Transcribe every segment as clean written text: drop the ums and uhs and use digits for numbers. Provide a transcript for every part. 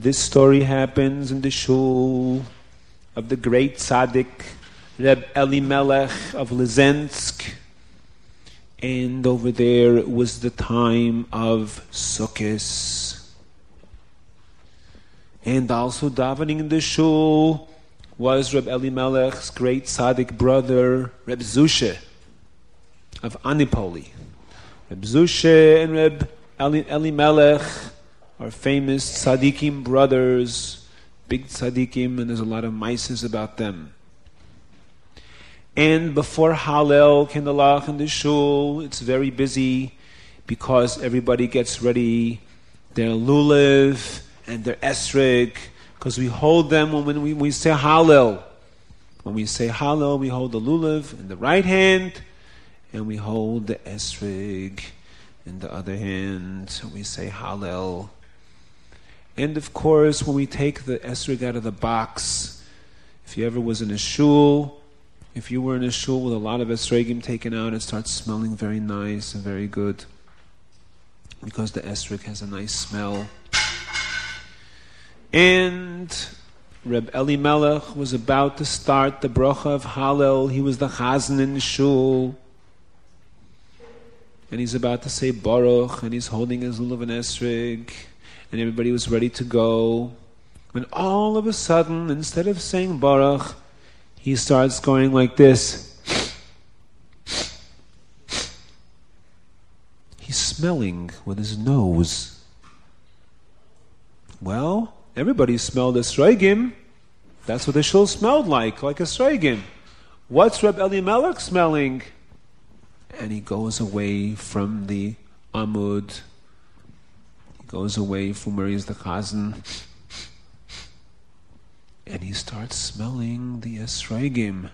This story happens in the shul of the great tzaddik Reb Elimelech of Lizensk, and over there it was the time of Sukkot. And also davening in the shul was Reb Elimelech's great tzaddik brother Reb Zusha of Anipoli. Reb Zusha and Reb Elimelech are famous tzaddikim brothers, big tzaddikim, and there's a lot of maises about them. And before Hallel, Kinderlach, in the shul, it's very busy because everybody gets ready their lulav and their esrog, because we hold them when we say Hallel. When we say Hallel, we hold the lulav in the right hand, and we hold the esrog in the other hand. We say Hallel. And of course, when we take the esrog out of the box, if you ever was in a shul, if you were in a shul with a lot of esrogim taken out, it starts smelling very nice and very good, because the esrog has a nice smell. And Reb Elimelech was about to start the bracha of Hallel. He was the chazan in the shul, and he's about to say Baruch, and he's holding his lulav and esrog, and everybody was ready to go. When all of a sudden, instead of saying Baruch, he starts going like this. He's smelling with his nose. Well, everybody smelled esrogim. That's what the shul smelled like esrogim. What's Reb Elimelech smelling? And he goes away from the amud. He goes away from where he's the chazan. And he starts smelling the esrogim.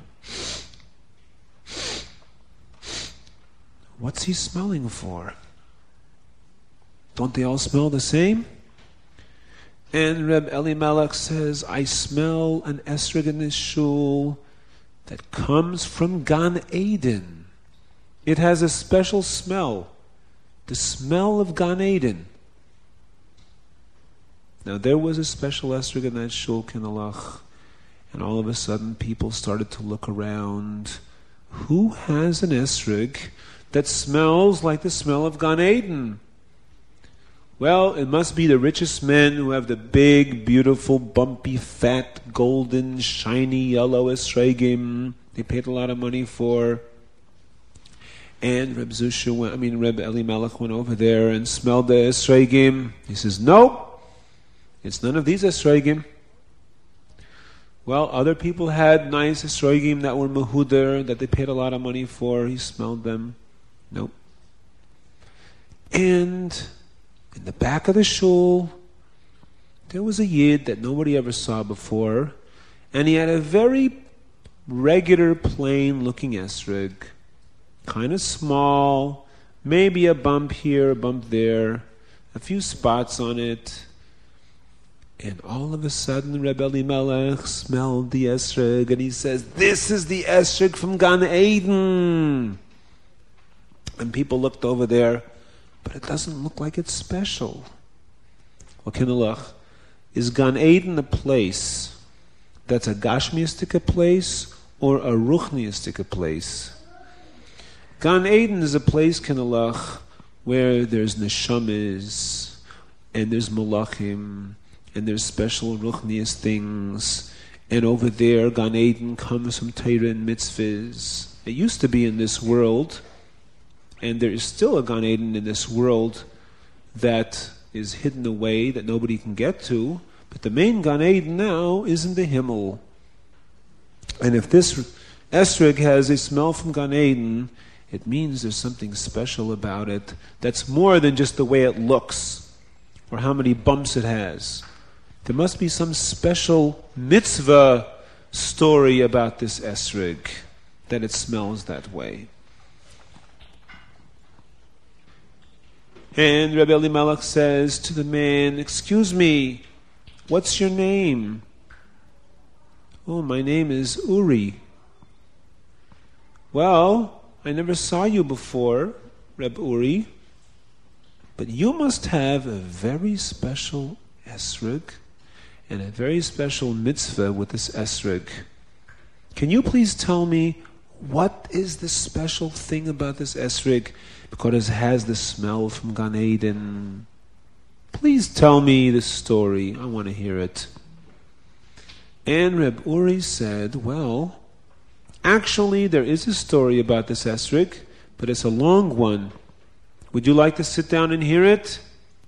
What's he smelling for? Don't they all smell the same? And Reb Elimelech says, I smell an esrog in this shul that comes from Gan Eden. It has a special smell, the smell of Gan Eden. Now there was a special esrog in that shul, Kinderlach, and all of a sudden people started to look around. Who has an esrog that smells like the smell of Gan Eden? Well, it must be the richest men who have the big, beautiful, bumpy, fat, golden, shiny, yellow esrogim they paid a lot of money for. And Reb Elimelech went over there and smelled the esrogim. He says, nope. It's none of these esrogim. Well, other people had nice esrogim that were mehuder, that they paid a lot of money for. He smelled them. Nope. And in the back of the shul, there was a yid that nobody ever saw before, and he had a very regular, plain-looking esrog, kind of small, maybe a bump here, a bump there, a few spots on it. And all of a sudden, Reb Elimelech smelled the esrog, and he says, this is the esrog from Gan Eden. And people looked over there, but it doesn't look like it's special. Well, Kinderlach, is Gan Eden a place that's a gashmiistic place or a ruchniistic place? Gan Eden is a place, Kinderlach, where there's neshamas, and there's malachim, and there's special ruchnius things, and over there Gan Eden comes from Torah and mitzvahs. It used to be in this world, and there is still a Gan Eden in this world that is hidden away, that nobody can get to, but the main Gan Eden now is in the Himmel. And if this esrog has a smell from Gan Eden, it means there's something special about it that's more than just the way it looks or how many bumps it has. There must be some special mitzvah story about this esrog that it smells that way. And Reb Elimelech says to the man, excuse me, what's your name? Oh, my name is Uri. Well, I never saw you before, Reb Uri, but you must have a very special esrog and a very special mitzvah with this esrog. Can you please tell me what is the special thing about this esrog? Because it has the smell from Gan Eden. Please tell me the story. I want to hear it. And Reb Uri said, well, actually there is a story about this esrog, but it's a long one. Would you like to sit down and hear it?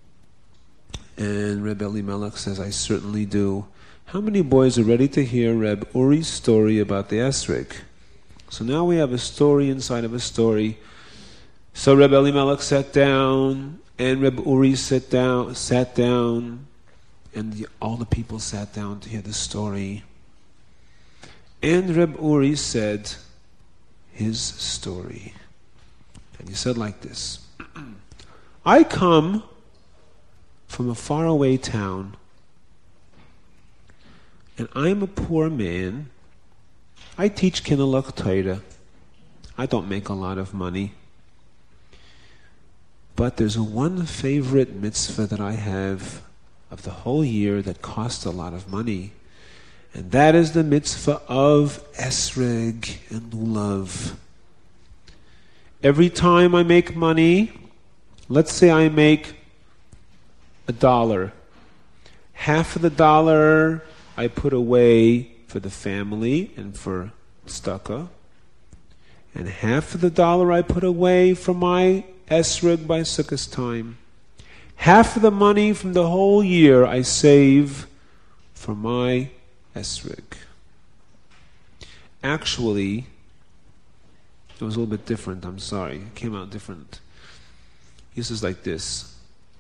And Reb Elimelech says, I certainly do. How many boys are ready to hear Reb Uri's story about the esrog? So now we have a story inside of a story. So Reb Elimelech sat down, and Reb Uri sat down, and all the people sat down to hear the story. And Reb Uri said his story. And he said like this, I come from a faraway town, and I'm a poor man. I teach Kinelach Torah. I don't make a lot of money. But there's one favorite mitzvah that I have of the whole year that costs a lot of money. And that is the mitzvah of esrog and lulav. Every time I make money, let's say I make $1. Half of the dollar I put away for the family and for tzedakah, and half of the dollar I put away for my esrog by Sukkot time. Half of the money from the whole year I save for my esrog. Actually, it was a little bit different. I'm sorry. It came out different. He says like this.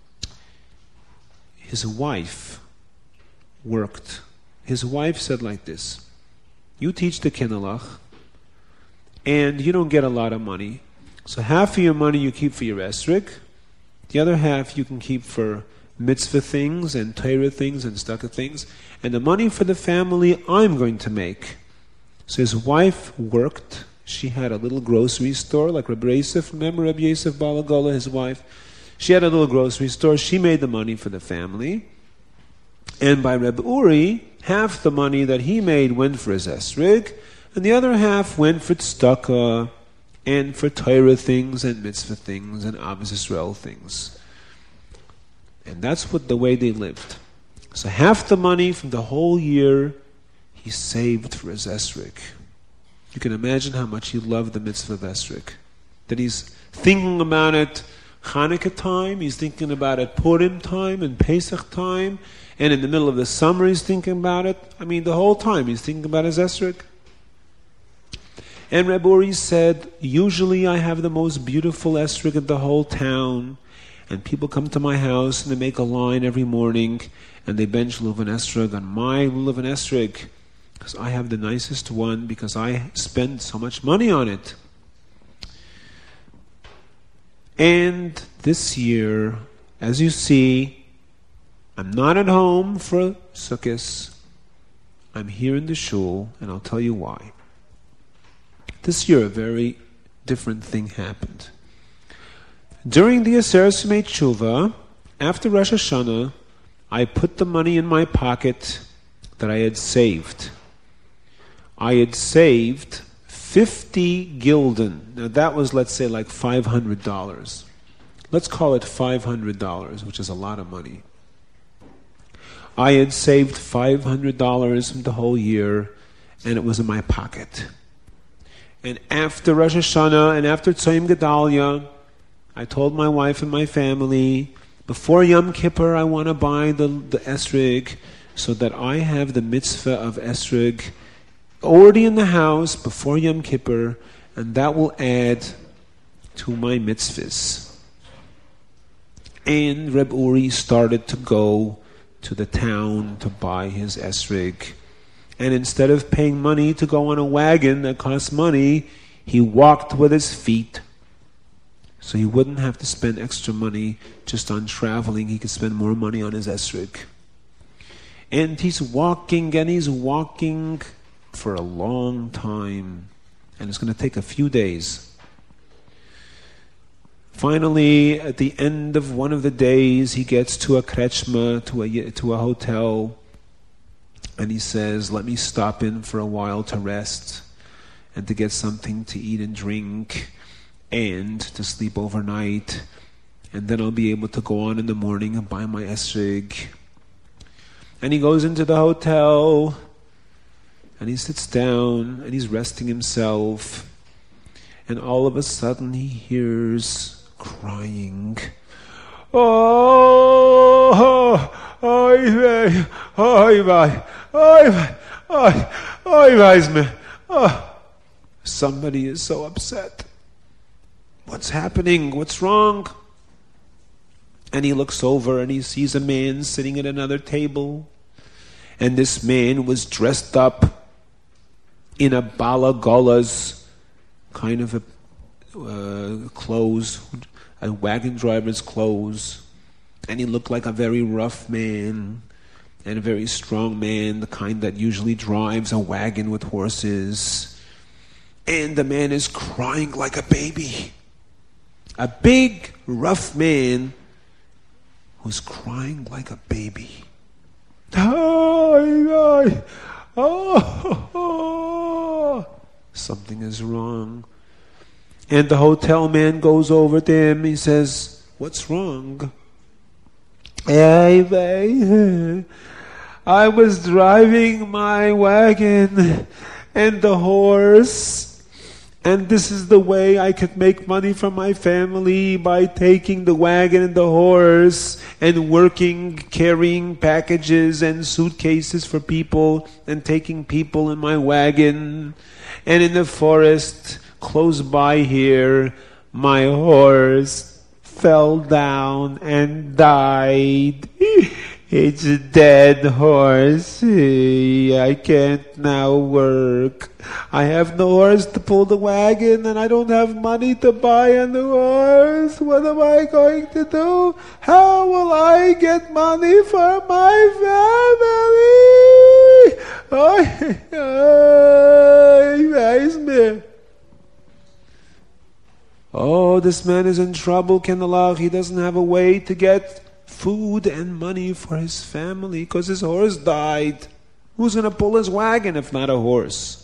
His wife worked. His wife said like this. You teach the Kinelach, and you don't get a lot of money. So half of your money you keep for your esrog. The other half you can keep for mitzvah things and Torah things and tzedakah things. And the money for the family I'm going to make. So his wife worked. She had a little grocery store, like Rabbi Yosef. Remember Rabbi Yosef Balagola, his wife? She had a little grocery store. She made the money for the family. And by Reb Uri, half the money that he made went for his esrog, and the other half went for tzedakah and for Torah things and mitzvah things and Ahavas Yisrael things. And that's what the way they lived. So half the money from the whole year he saved for his esrog. You can imagine how much he loved the mitzvah of esrog. That he's thinking about it Hanukkah time, he's thinking about it Purim time and Pesach time, and in the middle of the summer he's thinking about it. I mean, the whole time he's thinking about his esrog. And Reb Uri said, usually I have the most beautiful esrog in the whole town, and people come to my house and they make a line every morning, and they bench lulav and esrog on my lulav and esrog, because I have the nicest one, because I spend so much money on it. And this year, as you see, I'm not at home for Sukkot. I'm here in the shul, and I'll tell you why. This year, a very different thing happened. During the Aseret Yemei Tshuva, after Rosh Hashanah, I put the money in my pocket that I had saved. I had saved 50 gulden. Now that was, let's say, like $500. Let's call it $500, which is a lot of money. I had saved $500 from the whole year, and it was in my pocket. And after Rosh Hashanah and after Tzayim Gedalia, I told my wife and my family, before Yom Kippur I want to buy the esrog, so that I have the mitzvah of esrog already in the house before Yom Kippur, and that will add to my mitzvahs. And Reb Uri started to go to the town to buy his esrog. And instead of paying money to go on a wagon that costs money, he walked with his feet. So he wouldn't have to spend extra money just on traveling. He could spend more money on his esrog. And he's walking for a long time. And it's going to take a few days. Finally, at the end of one of the days, he gets to a krechma, to a hotel. And he says, let me stop in for a while to rest and to get something to eat and drink and to sleep overnight. And then I'll be able to go on in the morning and buy my esrig. And he goes into the hotel and he sits down and he's resting himself. And all of a sudden he hears crying. Oh, somebody is so upset. What's happening? What's wrong? And he looks over and he sees a man sitting at another table. And this man was dressed up in a balagola's kind of a clothes, a wagon driver's clothes. And he looked like a very rough man and a very strong man, the kind that usually drives a wagon with horses. And the man is crying like a baby. A big, rough man who's crying like a baby. Something is wrong. And the hotel man goes over to him. He says, what's wrong? I was driving my wagon and the horse, and this is the way I could make money for my family, by taking the wagon and the horse and working, carrying packages and suitcases for people and taking people in my wagon. And in the forest close by here, my horse fell down and died. It's a dead horse. I can't now work. I have no horse to pull the wagon and I don't have money to buy a new horse. What am I going to do? How will I get money for my family? Oh, this man is in trouble, Kenalach. He doesn't have a way to get food and money for his family because his horse died. Who's going to pull his wagon if not a horse?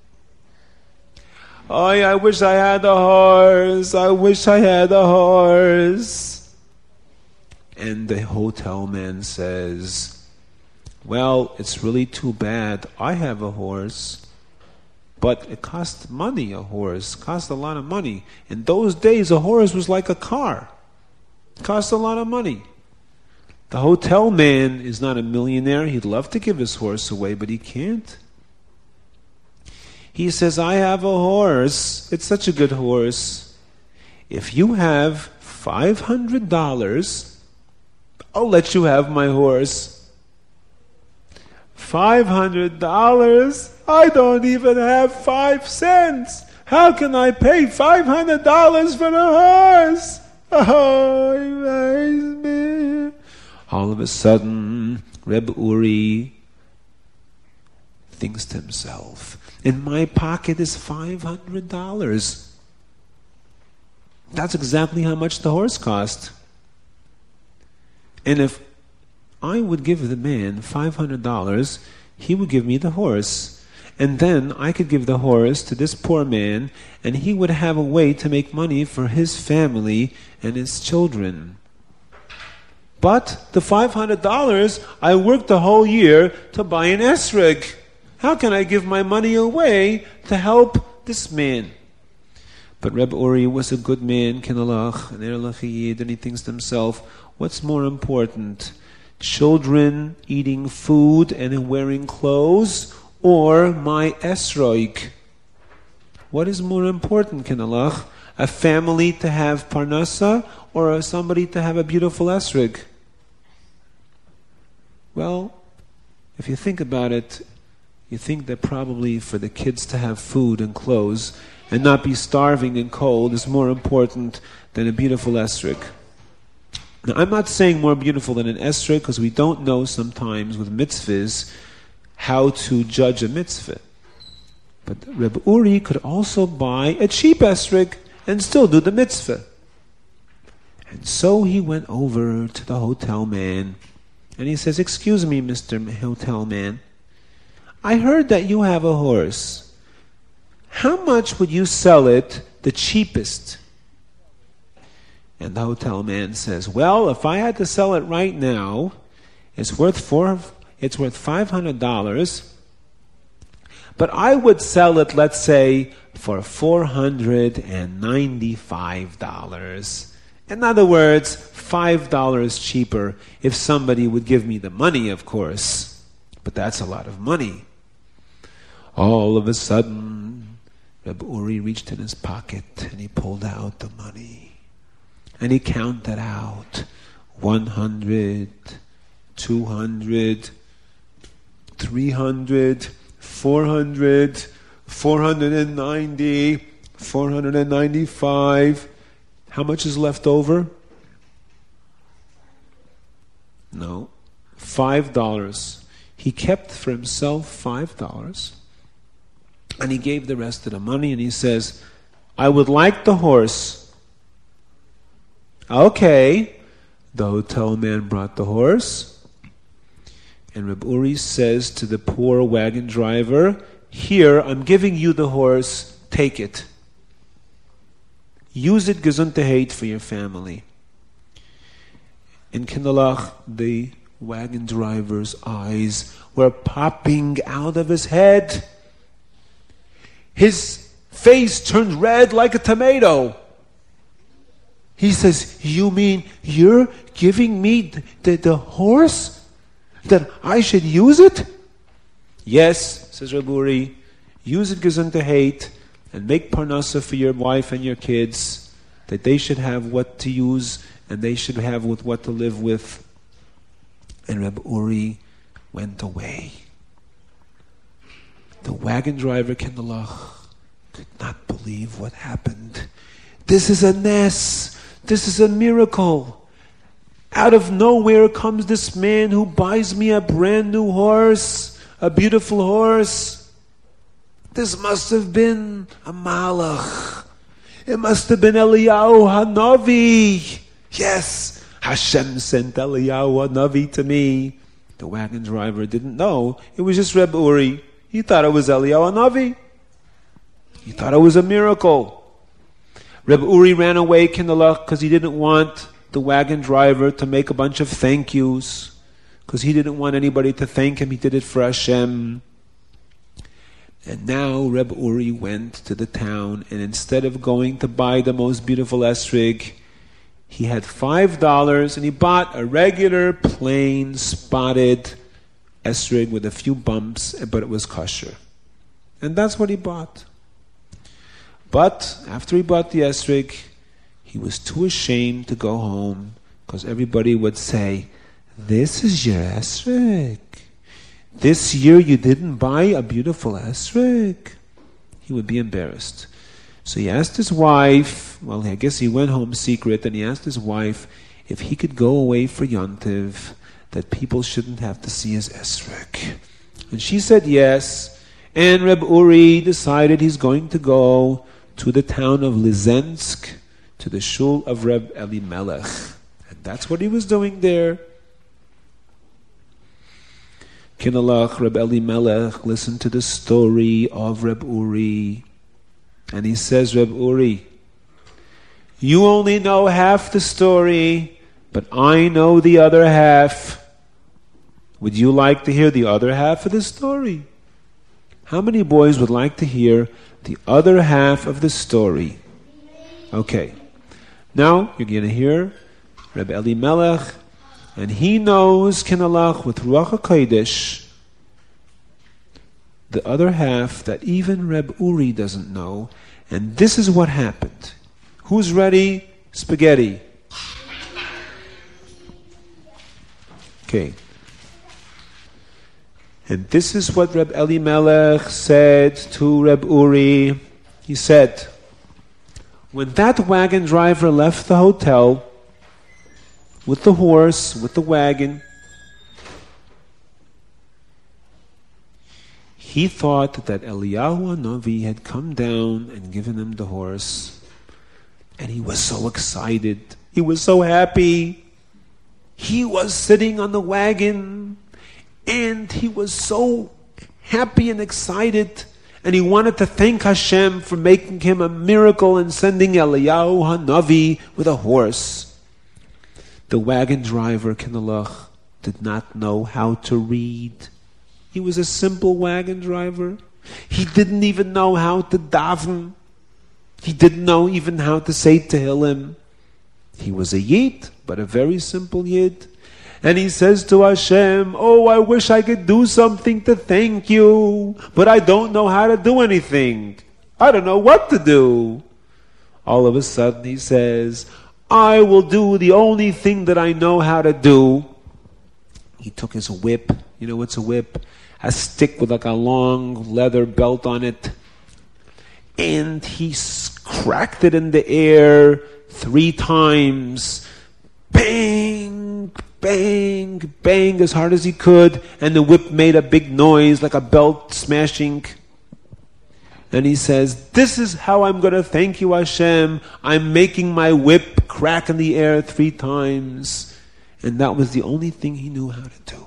Oh, I wish I had a horse. I wish I had a horse. And the hotel man says, well, it's really too bad. I have a horse. But it costs money, a horse. It costs a lot of money. In those days, a horse was like a car. It cost a lot of money. The hotel man is not a millionaire. He'd love to give his horse away, but he can't. He says, I have a horse. It's such a good horse. If you have $500, I'll let you have my horse. $500? I don't even have 5 cents. How can I pay $500 for the horse? Oh, all of a sudden, Reb Uri thinks to himself, in my pocket is $500. That's exactly how much the horse cost. And if I would give the man $500, he would give me the horse. And then I could give the horse to this poor man, and he would have a way to make money for his family and his children. But the $500, I worked the whole year to buy an esrog. How can I give my money away to help this man? But Reb Uri was a good man, Kinalach, and Erlach, and he thinks to himself, what's more important? Children eating food and wearing clothes, or my esrog? What is more important, Kinalach? A family to have parnasa, or somebody to have a beautiful esrog? Well, if you think about it, you think that probably for the kids to have food and clothes and not be starving and cold is more important than a beautiful esrog. Now, I'm not saying more beautiful than an esrog because we don't know sometimes with mitzvahs how to judge a mitzvah. But Reb Uri could also buy a cheap esrog and still do the mitzvah. And so he went over to the hotel man and he says, excuse me, Mr. Hotel Man, I heard that you have a horse. How much would you sell it the cheapest? And the hotel man says, well, if I had to sell it right now, it's worth $500, but I would sell it, let's say, for $495. In other words, $5 cheaper if somebody would give me the money, of course. But that's a lot of money. All of a sudden, Reb Uri reached in his pocket and he pulled out the money. And he counted out 100, 200, 300, 400, 490, 495. How much is left over? No. $5. He kept for himself $5. And he gave the rest of the money and he says, I would like the horse. Okay. The hotel man brought the horse. And Reb Uri says to the poor wagon driver, here, I'm giving you the horse, take it. Use it gesundheit for your family. In Kinderlach, the wagon driver's eyes were popping out of his head. His face turned red like a tomato. He says, you mean you're giving me the horse? That I should use it? Yes, says Reb Uri. Use it gesundheit and make parnasa for your wife and your kids, that they should have what to use and they should have with what to live with. And Reb Uri went away. The wagon driver, Kinderlach, could not believe what happened. This is a nes. This is a miracle. Out of nowhere comes this man who buys me a brand new horse, a beautiful horse. This must have been a malach. It must have been Eliyahu Hanavi. Yes, Hashem sent Eliyahu Hanavi to me. The wagon driver didn't know. It was just Reb Uri. He thought it was Eliyahu Hanavi. He thought it was a miracle. Reb Uri ran away, Kinderlach, because he didn't want the wagon driver to make a bunch of thank yous, because he didn't want anybody to thank him. He did it for Hashem. And now Reb Uri went to the town, and instead of going to buy the most beautiful esrig, he had $5 and he bought a regular, plain, spotted esrig with a few bumps, but it was kosher. And that's what he bought. But after he bought the esrig, he was too ashamed to go home, because everybody would say, this is your esrig. This year you didn't buy a beautiful esrig. He would be embarrassed. So he asked his wife, well, I guess he went home secret, and he asked his wife if he could go away for Yontiv, that people shouldn't have to see his esrig. And she said yes, and Reb Uri decided he's going to go to the town of Lizensk, to the shul of Reb Elimelech. And that's what he was doing there. Kinderlach, Reb Elimelech listened to the story of Reb Uri. And he says, Reb Uri, you only know half the story, but I know the other half. Would you like to hear the other half of the story? How many boys would like to hear the other half of the story? Okay. Now you're going to hear Reb Elimelech, and he knows, Kinderlach, with Ruach HaKodesh, the other half that even Reb Uri doesn't know. And this is what happened. Who's ready? Spaghetti. Okay. And this is what Reb Elimelech said to Reb Uri. He said, when that wagon driver left the hotel with the horse, with the wagon, he thought that Eliyahu Hanavi had come down and given him the horse. And he was so excited. He was so happy. He was sitting on the wagon, and he was so happy and excited, and he wanted to thank Hashem for making him a miracle and sending Eliyahu Hanavi with a horse. The wagon driver, Kinalach, did not know how to read. He was a simple wagon driver. He didn't even know how to daven. He didn't know even how to say Tehillim. He was a Yid, but a very simple Yid. And he says to Hashem, oh, I wish I could do something to thank you, but I don't know how to do anything. I don't know what to do. All of a sudden he says, I will do the only thing that I know how to do. He took his whip. You know what's a whip? A stick with like a long leather belt on it. And he cracked it in the air 3 times. Bang, bang, bang, as hard as he could. And the whip made a big noise like a belt smashing. And he says, this is how I'm going to thank you, Hashem. I'm making my whip crack in the air 3 times. And that was the only thing he knew how to do.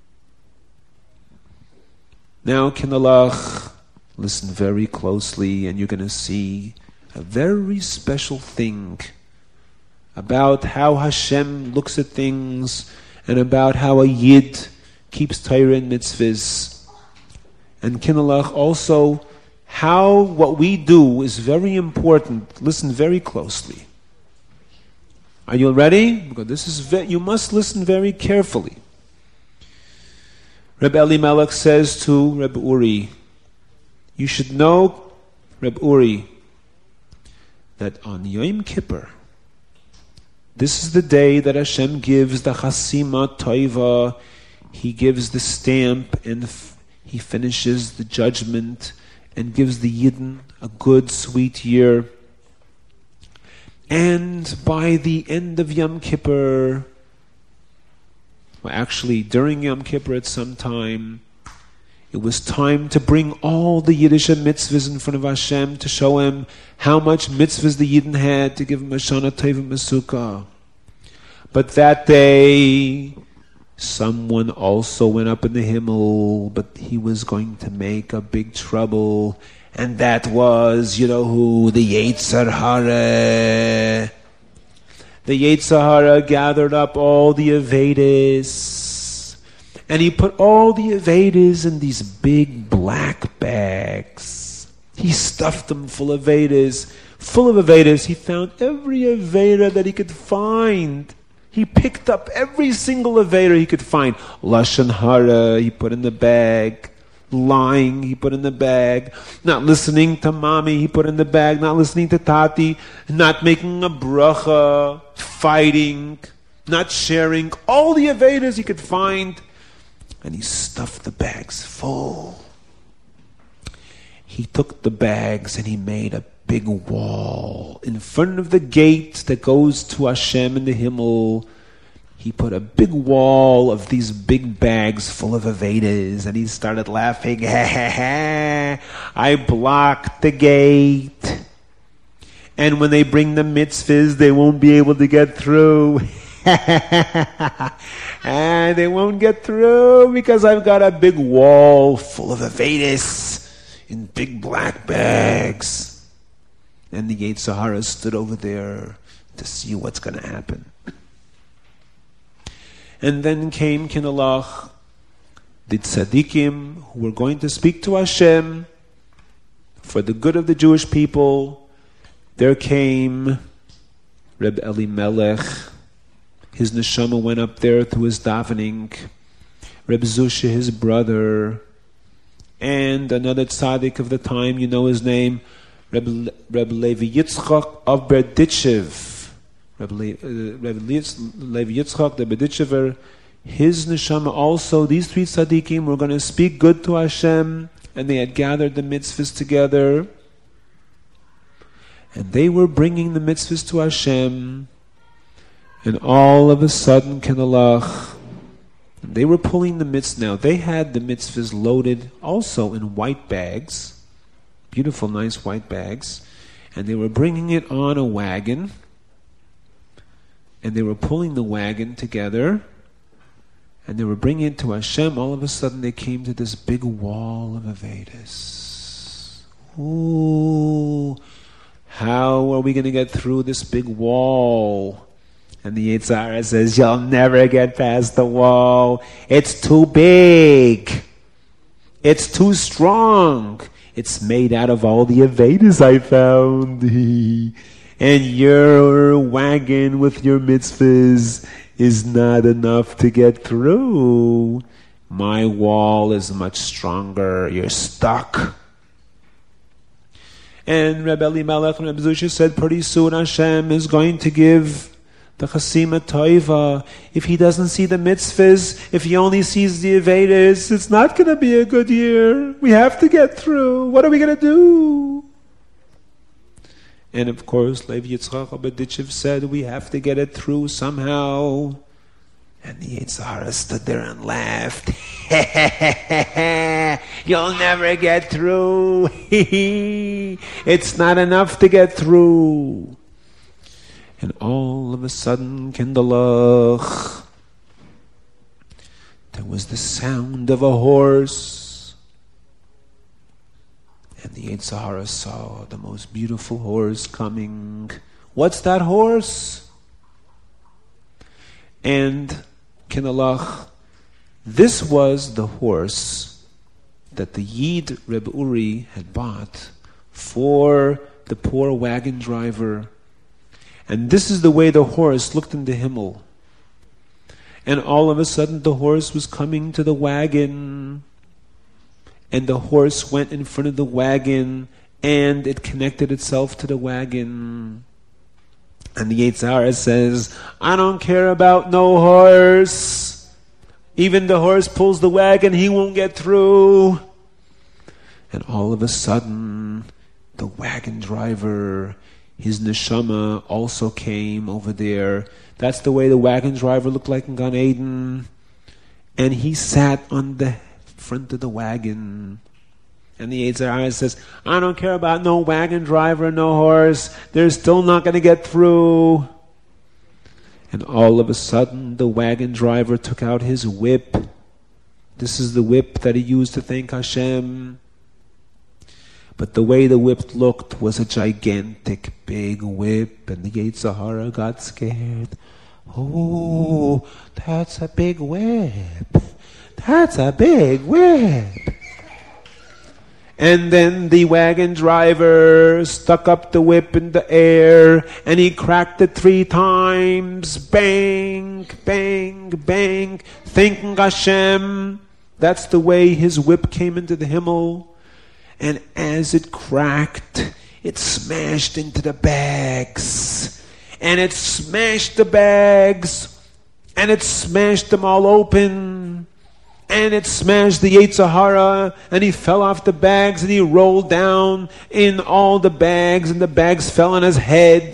Now, Kinalach, listen very closely, and you're going to see a very special thing about how Hashem looks at things and about how a Yid keeps Torah and mitzvahs. And Kinalach, also, how what we do is very important. Listen very closely. Are you ready? Because this is you must listen very carefully. Reb Elimelech says to Reb Uri, you should know, Reb Uri, that on Yom Kippur, this is the day that Hashem gives the Chasima Toiva. He gives the stamp and he finishes the judgment and gives the Yidden a good, sweet year. And by the end of Yom Kippur, well, actually during Yom Kippur at some time, it was time to bring all the Yiddish mitzvahs in front of Hashem to show him how much mitzvahs the Yidden had, to give him a Shana Tova Mesukah. But that day, someone also went up in the Himmel, but he was going to make a big trouble. And that was, you know who? The Yetzer Hara. The Yetzer Hara gathered up all the Avedas, and he put all the Avedas in these big black bags. He stuffed them full of Avedas. Full of Avedas. He found every Aveda that he could find. He picked up every single Aveda he could find. Lashon Hara, he put in the bag. Lying, he put in the bag. Not listening to mommy, he put in the bag. Not listening to tati. Not making a bracha. Fighting. Not sharing. All the Avedas he could find. And he stuffed the bags full. He took the bags and he made a big wall in front of the gate that goes to Hashem in the Himmel. He put a big wall of these big bags full of Avedas, and he started laughing. I blocked the gate. And when they bring the mitzvahs, they won't be able to get through. And they won't get through because I've got a big wall full of Avedas in big black bags. And the Yetzer Hara stood over there to see what's going to happen. And then came Kinalach, the tzaddikim who were going to speak to Hashem for the good of the Jewish people. There came Reb Elimelech. His neshama went up there to his davening. Reb Zusha, his brother, and another tzaddik of the time, you know his name, Reb Levi Yitzchak of Berditchev. Reb Levi Yitzchak, the Berditchever, his neshama also, these 3 tzaddikim were going to speak good to Hashem, and they had gathered the mitzvahs together, and they were bringing the mitzvahs to Hashem, and all of a sudden, Kinalach, they were pulling the mitzvahs. Now, they had the mitzvahs loaded also in white bags, beautiful, nice white bags, and they were bringing it on a wagon, and they were pulling the wagon together, and they were bringing it to Hashem. All of a sudden they came to this big wall of Avedis. Ooh, how are we going to get through this big wall? And the Yetzer Hara says, you'll never get past the wall. It's too big. It's too strong. It's made out of all the Avedis I found. And your wagon with your mitzvahs is not enough to get through. My wall is much stronger. You're stuck. And Rebbe Elimelech and Rebbe Zusha said, pretty soon Hashem is going to give the Chasima Toiva. If he doesn't see the mitzvahs, if he only sees the Avedis, it's not going to be a good year. We have to get through. What are we going to do? And of course, Lev Yitzchak Abeditchev said, we have to get it through somehow. And the Yetzer Hara stood there and laughed. You'll never get through. It's not enough to get through. And all of a sudden, Kindalach, there was the sound of a horse. And the Yetzer Hara saw the most beautiful horse coming. What's that horse? And Kindalach, this was the horse that the Yid Reb Uri had bought for the poor wagon driver. And this is the way the horse looked in the Himmel. And all of a sudden the horse was coming to the wagon. And the horse went in front of the wagon. And it connected itself to the wagon. And the Yetzer Hara says, I don't care about no horse. Even the horse pulls the wagon, he won't get through. And all of a sudden, the wagon driver, his neshama also came over there. That's the way the wagon driver looked like in Gan Eden. And he sat on the front of the wagon. And the Yetzer Hara says, I don't care about no wagon driver, no horse. They're still not going to get through. And all of a sudden, the wagon driver took out his whip. This is the whip that he used to thank Hashem. But the way the whip looked was a gigantic big whip, and the Yetzer Hara got scared. Oh, that's a big whip. That's a big whip. And then the wagon driver stuck up the whip in the air, and he cracked it 3 times. Bang, bang, bang. Thanking Hashem. That's the way his whip came into the Himmel. And as it cracked, it smashed into the bags. And it smashed the bags. And it smashed them all open. And it smashed the Yetzer Hara, and he fell off the bags, and he rolled down in all the bags, and the bags fell on his head.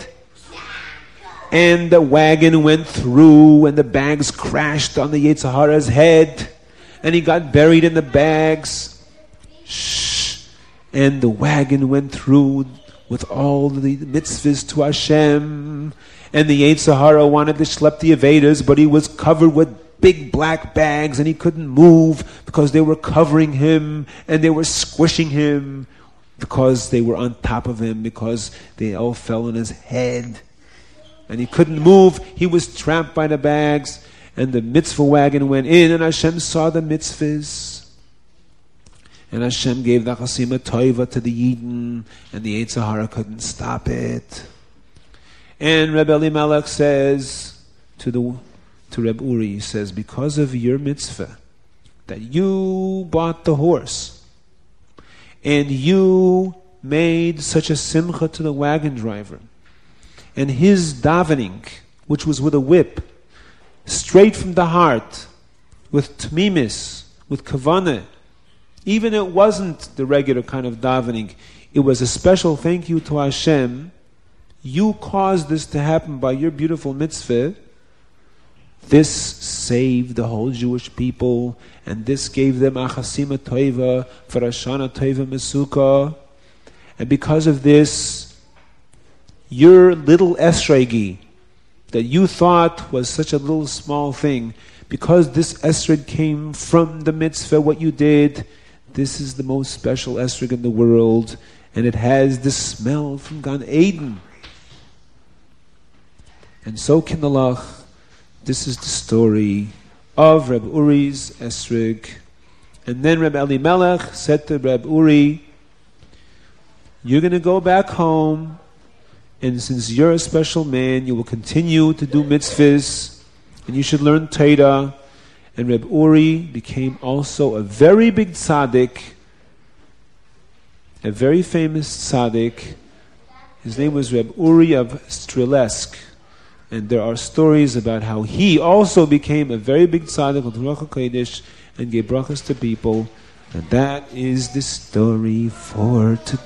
And the wagon went through, and the bags crashed on the Yetzer Hara's head, and he got buried in the bags. Shh. And the wagon went through with all the mitzvahs to Hashem. And the Yetzer Hara wanted to schlep the Avedas, but he was covered with big black bags, and he couldn't move because they were covering him, and they were squishing him because they were on top of him, because they all fell on his head. And he couldn't move. He was trapped by the bags, and the mitzvah wagon went in, and Hashem saw the mitzvahs. And Hashem gave the Chasima Toiva to the Yidden, and the Yetzer Hara couldn't stop it. And Rebbe Elimelech says to Reb Uri, he says, because of your mitzvah, that you bought the horse, and you made such a simcha to the wagon driver, and his davening, which was with a whip, straight from the heart, with tmimis, with kavanah, even it wasn't the regular kind of davening, it was a special thank you to Hashem. You caused this to happen by your beautiful mitzvah. This saved the whole Jewish people, and this gave them a Chasima Toiva for Ashana Toiva Mesuka. And because of this, your little esregi that you thought was such a little small thing because this esrog came from the mitzvah, what you did, this is the most special esrog in the world, and it has the smell from Gan Eden. And so, Kinderlach, this is the story of Reb Uri's esrog. And then Reb Elimelech said to Reb Uri, you're going to go back home, and since you're a special man, you will continue to do mitzvahs, and you should learn Torah. And Reb Uri became also a very big tzaddik, a very famous tzaddik. His name was Reb Uri of Strilesk. And there are stories about how he also became a very big tzaddik with Ruach HaKodesh and gave brachas to people. And that is the story for today.